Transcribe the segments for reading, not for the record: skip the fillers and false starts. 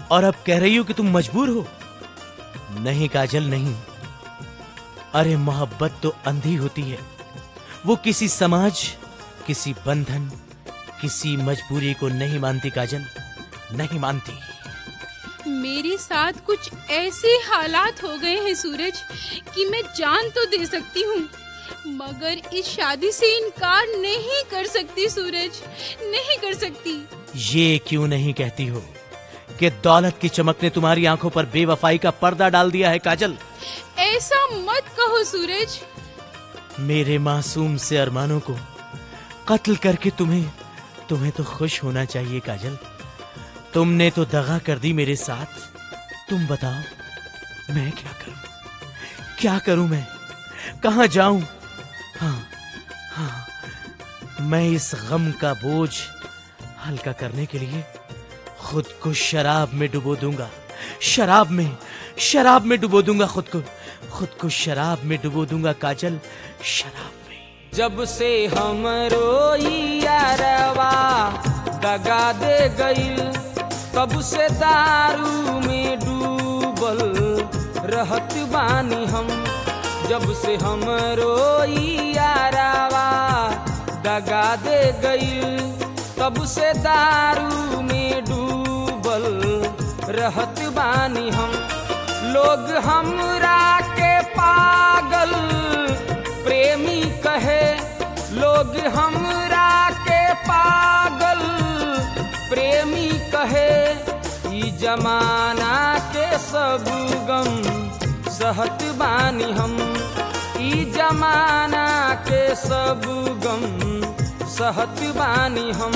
और अब कह रही हो कि तुम मजबूर हो। नहीं काजल, नहीं। अरे मोहब्बत तो अंधी होती है, वो किसी समाज, किसी बंधन, किसी मजबूरी को नहीं मानती काजल, नहीं मानती। मेरे साथ कुछ ऐसे हालात हो गए हैं सूरज कि मैं जान तो दे सकती हूँ, मगर इस शादी से इनकार नहीं कर सकती सूरज, नहीं कर सकती। ये क्यों नहीं कहती हो कि दौलत की चमक ने तुम्हारी आंखों पर बेवफाई का पर्दा डाल दिया है काजल? ऐसा मत कहो सूरज। मेरे मासूम से अरमानों को कत्ल करके तुम्हें तो खुश होना चाहिए काजल। तुमने तो दगा कर दी मेरे साथ। तुम बताओ मैं क्या करूं? क्या करूं मैं? कहां जाऊं? हाँ, मैं इस गम का बोझ हल्का करने के लिए खुद को शराब में डुबो दूंगा। शराब में डुबो दूंगा खुद को शराब में डुबो दूंगा काजल, शराब में। जब से हमरो यारवा दगा दे गइल, तब से दारू में डूबल रहत बानी हम। जब से हमरो यारवा दगा दे गइल, तब से दारू में डूबल रहत बानी हम। लोग हमरा के पागल प्रेमी कहे, लोग हमरा के पागल प्रेमी कहे। ई जमाना के सब गम सहत बानी हम, ई जमाना के सब गम सहत बानी हम।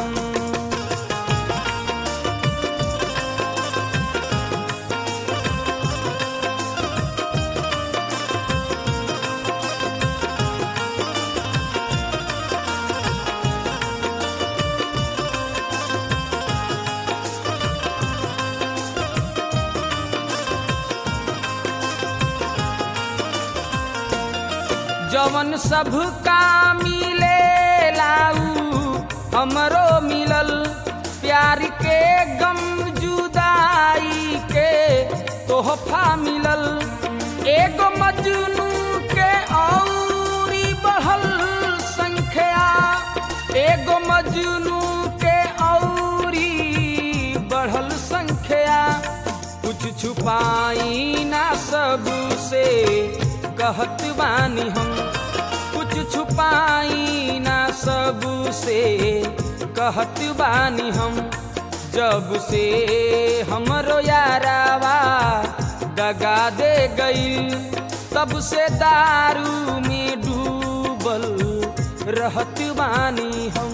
जवन सबका मिले लाऊ हमरो मिलल, प्यार के गम जुदाई के तोहफा मिलल। एगो मजनू के औरी बढ़ल संख्या, एगो मजनू के औरी बढ़ल संख्या। कुछ छुपाई ना सबसे कहत बानी हम, कुछ छुपाई ना सबसे कहत बानी हम। जब से हमरो यारवा दगा दे गइल, तब से दारू में डूबल रहत बानी हम।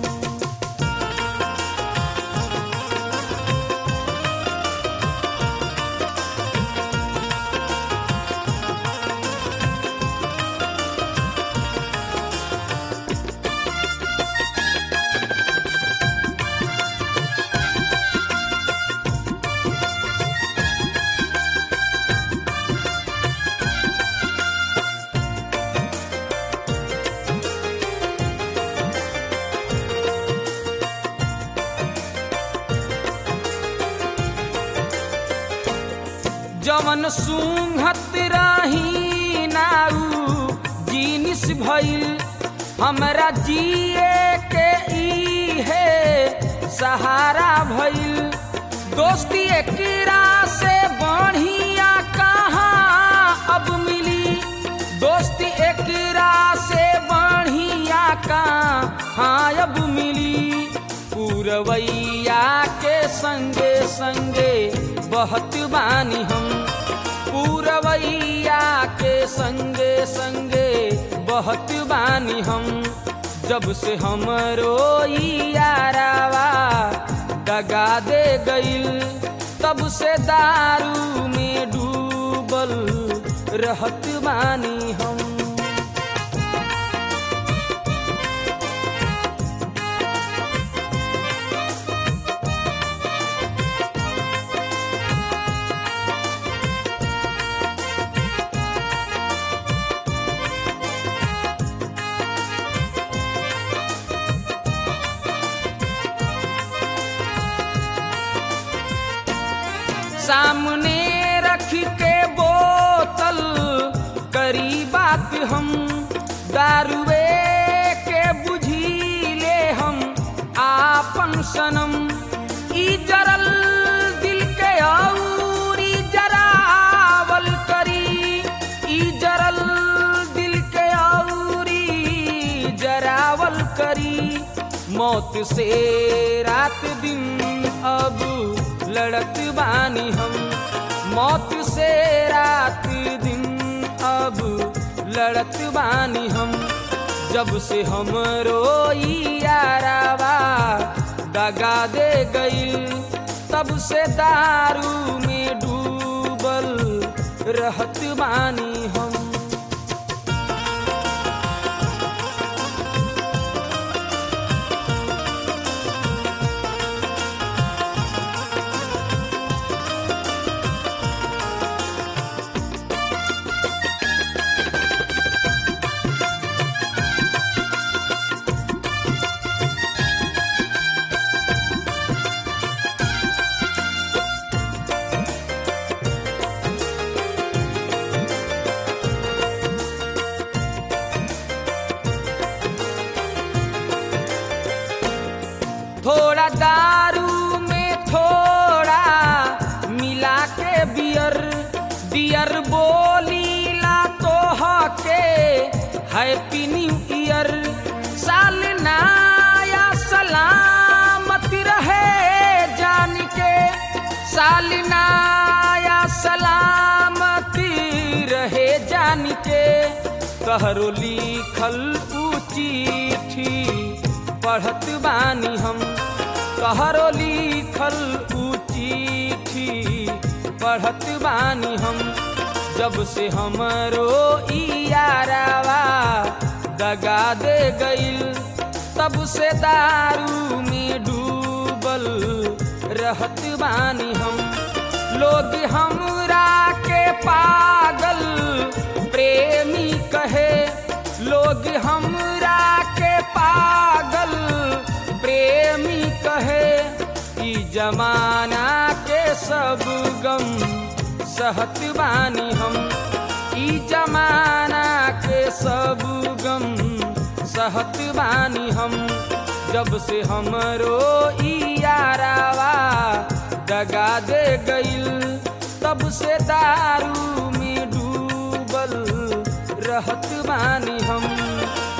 जवन सूंघत रही नाऊ जीनिस भइल, हमरा जिए के ई है सहारा भइल। दोस्ती एकरा से बढ़िया कहाँ अब मिली, दोस्ती एकरा से बढ़िया कहाँ अब मिली। पूरवैया के संगे संगे बहत बानी हम, पूरवैया के संगे संगे बहत बानी हम। जब से हमरो यारवा दगा दे गइल, तब से दारू में डूबल रहत बानी हम। सामने रख के बोतल करी बात हम दारुए के बुझी ले हम आपन सनम ई जरल दिल के औरी जरावल करी ई जरल दिल के औरी जरावल करी मौत से रात दिन अब लड़त बानी हम मौत से रात दिन अब लड़त बानी हम जब से हमरो यारावा दगा दे गई तब से दारू में डूबल रहत बानी हम। थोड़ा दारू में थोड़ा मिला के बियर बियर बोलीला तो हके हैप्पी न्यू ईयर साल नया सलामत रहे जान के साल नया सलामत रहे जान के कहरो लिखल ऊ चिट्ठी पढ़त बानी हम कहरो लिखल ऊ चिट्ठी पढ़त बानी हम जब से हमरो यारावा दगा दे गईल तब से दारू में डूबल रहत बानी हम लोग हमरा के पागल प्रेमी कहे लोग हमरा के पागल प्रेमी कहे ई जमाना के सब गम सहत बानी हम ई जमाना के सब गम सहत बानी हम जब से हमरो यारावा दगा दे गईल तब से दारू में डूबल रहत बानी हम।